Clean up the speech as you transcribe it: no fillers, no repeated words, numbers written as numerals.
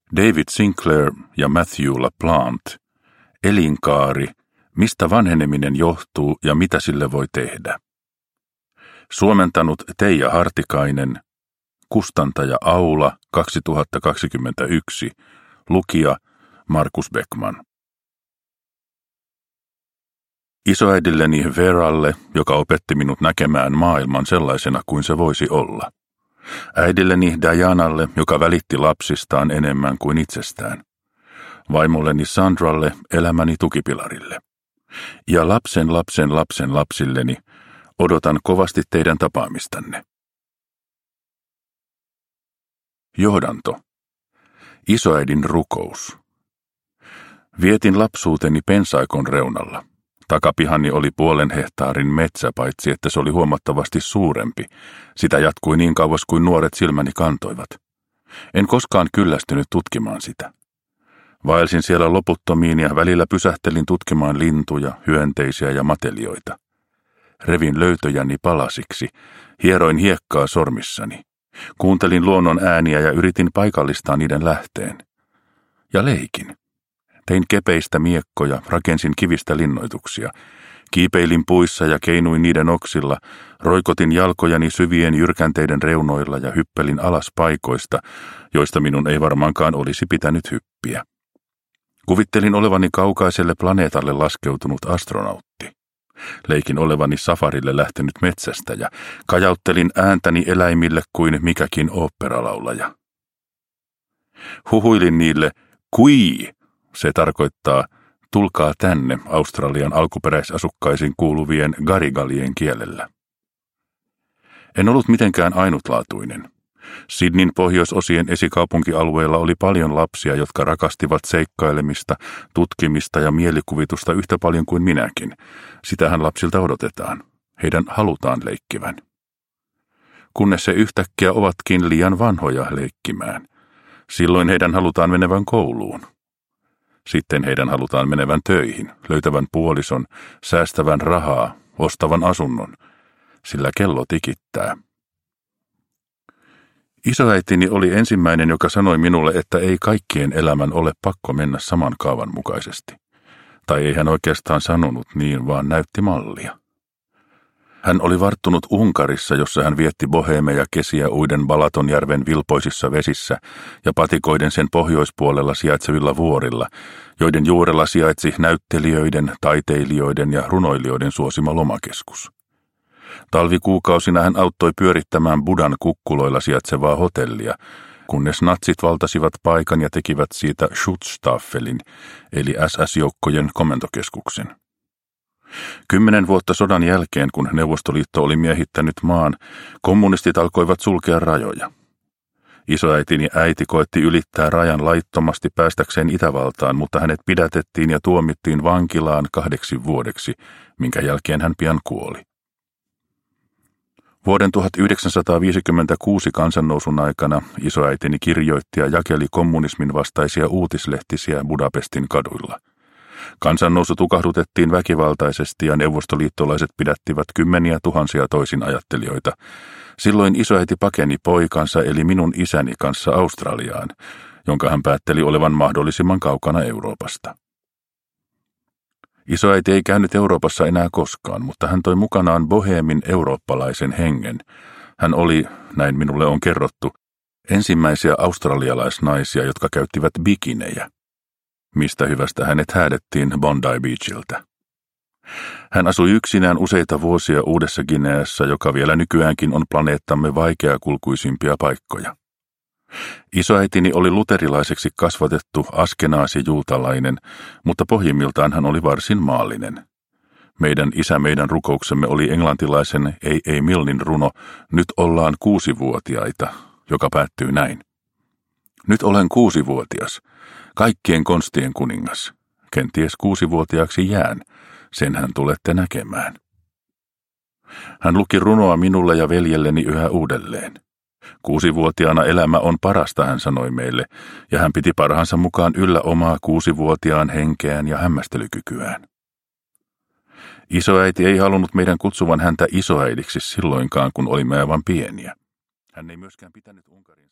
David Sinclair ja Matthew LaPlante. Elinkaari. Mistä vanheneminen johtuu ja mitä sille voi tehdä? Suomentanut Teija Hartikainen. Kustantaja Aula 2021. Lukija Markus Beckman. Isoäidilleni Veralle, joka opetti minut näkemään maailman sellaisena kuin se voisi olla. Äidilleni Dianalle, joka välitti lapsistaan enemmän kuin itsestään. Vaimolleni Sandralle, elämäni tukipilarille. Ja lapsen lapsilleni, odotan kovasti teidän tapaamistanne. Johdanto. Isoäidin rukous. Vietin lapsuuteni pensaikon reunalla. Takapihani oli 0,5 hehtaarin metsä, paitsi että se oli huomattavasti suurempi. Sitä jatkui niin kauas kuin nuoret silmäni kantoivat. En koskaan kyllästynyt tutkimaan sitä. Vaelsin siellä loputtomiin ja välillä pysähtelin tutkimaan lintuja, hyönteisiä ja matelioita. Revin löytöjäni palasiksi, hieroin hiekkaa sormissani. Kuuntelin luonnon ääniä ja yritin paikallistaa niiden lähteen. Ja leikin. Tein kepeistä miekkoja, rakensin kivistä linnoituksia. Kiipeilin puissa ja keinuin niiden oksilla, roikotin jalkojani syvien jyrkänteiden reunoilla ja hyppelin alas paikoista, joista minun ei varmaankaan olisi pitänyt hyppiä. Kuvittelin olevani kaukaiselle planeetalle laskeutunut astronautti. Leikin olevani safarille lähtenyt metsästä ja kajauttelin ääntäni eläimille kuin mikäkin oopperalaulaja. Huhuilin niille, kui, se tarkoittaa, tulkaa tänne Australian alkuperäisasukkaisiin kuuluvien garigalien kielellä. En ollut mitenkään ainutlaatuinen. Sydneyn pohjoisosien esikaupunkialueella oli paljon lapsia, jotka rakastivat seikkailemista, tutkimista ja mielikuvitusta yhtä paljon kuin minäkin. Sitähän lapsilta odotetaan. Heidän halutaan leikkivän. Kunnes he yhtäkkiä ovatkin liian vanhoja leikkimään. Silloin heidän halutaan menevän kouluun. Sitten heidän halutaan menevän töihin, löytävän puolison, säästävän rahaa, ostavan asunnon, sillä kello tikittää. Isoäitini oli ensimmäinen, joka sanoi minulle, että ei kaikkien elämän ole pakko mennä saman kaavan mukaisesti. Tai ei hän oikeastaan sanonut niin, vaan näytti mallia. Hän oli varttunut Unkarissa, jossa hän vietti boheemeja kesiä uiden Balatonjärven vilpoisissa vesissä ja patikoiden sen pohjoispuolella sijaitsevilla vuorilla, joiden juurella sijaitsi näyttelijöiden, taiteilijoiden ja runoilijoiden suosima lomakeskus. Talvikuukausina hän auttoi pyörittämään Budan kukkuloilla sijaitsevaa hotellia, kunnes natsit valtasivat paikan ja tekivät siitä Schutzstaffelin, eli SS-joukkojen komentokeskuksen. 10 vuotta sodan jälkeen, kun Neuvostoliitto oli miehittänyt maan, kommunistit alkoivat sulkea rajoja. Isoäitini äiti koetti ylittää rajan laittomasti päästäkseen Itävaltaan, mutta hänet pidätettiin ja tuomittiin vankilaan 8 vuodeksi, minkä jälkeen hän pian kuoli. Vuoden 1956 kansannousun aikana isoäitini kirjoitti ja jakeli kommunismin vastaisia uutislehtisiä Budapestin kaduilla. Kansannousu tukahdutettiin väkivaltaisesti ja neuvostoliittolaiset pidättivät 10 000 toisinajattelijoita. Silloin isoäiti pakeni poikansa eli minun isäni kanssa Australiaan, jonka hän päätteli olevan mahdollisimman kaukana Euroopasta. Isoäiti ei käynyt Euroopassa enää koskaan, mutta hän toi mukanaan boheemin eurooppalaisen hengen. Hän oli, näin minulle on kerrottu, ensimmäisiä australialaisnaisia, jotka käyttivät bikinejä. Mistä hyvästä hänet häädettiin Bondi Beachiltä. Hän asui yksinään useita vuosia Uudessa Gineassa, joka vielä nykyäänkin on planeettamme vaikeakulkuisimpia paikkoja. Isoäitini oli luterilaiseksi kasvatettu askenaasi-juutalainen, mutta pohjimmiltaan hän oli varsin maallinen. Meidän rukouksemme oli englantilaisen A.A. Milnin runo Nyt ollaan 6-vuotiaita, joka päättyy näin. Nyt olen 6-vuotias, kaikkien konstien kuningas. Kenties 6-vuotiaaksi jään, sen hän tulette näkemään. Hän luki runoa minulle ja veljelleni yhä uudelleen. 6-vuotiaana elämä on parasta, hän sanoi meille, ja hän piti parhaansa mukaan yllä omaa 6-vuotiaan henkeään ja hämmästelykykyään. Isoäiti ei halunnut meidän kutsuvan häntä isoäidiksi silloinkaan, kun olimme aivan pieniä. Hän ei myöskään pitänyt Unkarin